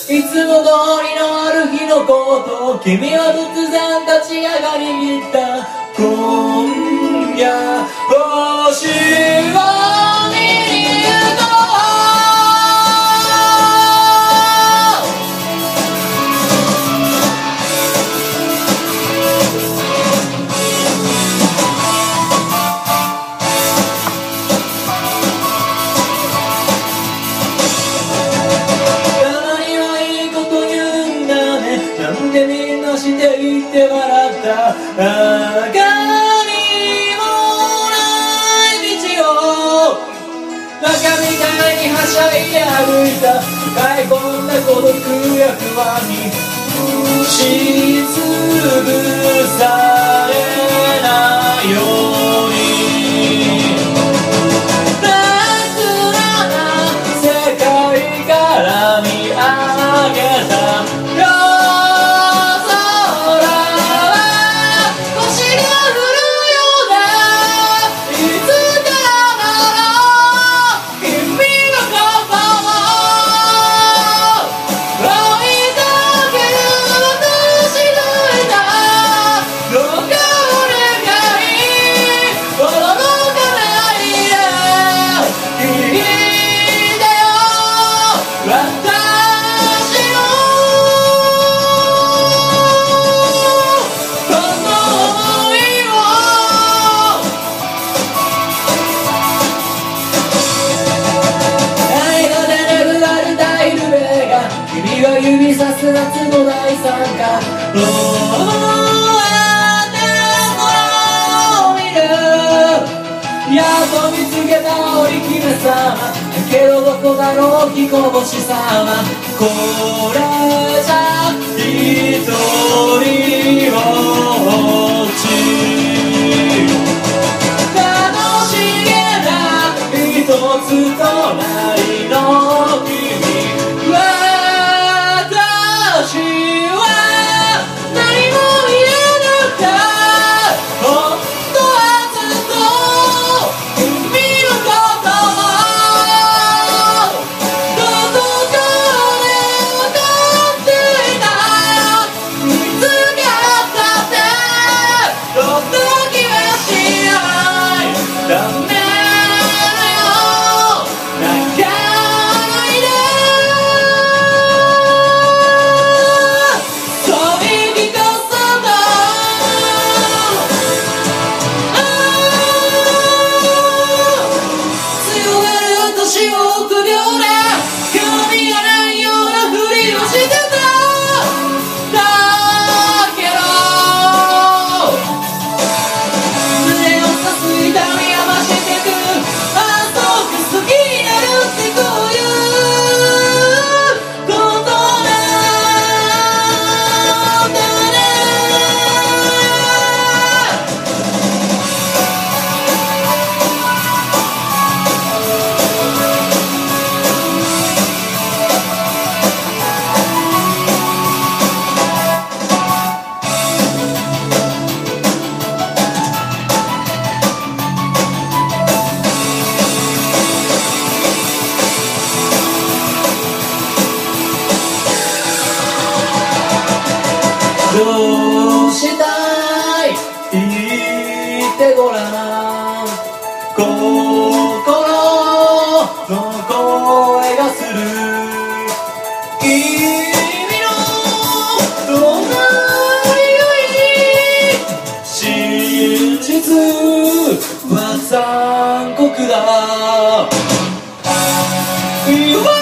いつも通りのある日のことを君は突然立ち上がり言った。今夜星を見に行こう。なんでみんなしていって笑った。あがりもない道をバカみたいにはしゃいで歩いた。抱え込んだ孤独や不安に押しつぶされないように楽な世界から見上げた。指さす夏の大参加。あなたの空を見る。やっと見つけた織姫様。だけどどこだろう彦星様。これじゃ一人ぼっち。楽しげな一つ隣の君。私は何も言えなかった。本当はずっと君のことをどこかで分かっていた。見つかったってどんな気はしない。ダメだよ泣かないで。どうしたい言ってごらん。心の声がする。君の隣に真実は残酷だ。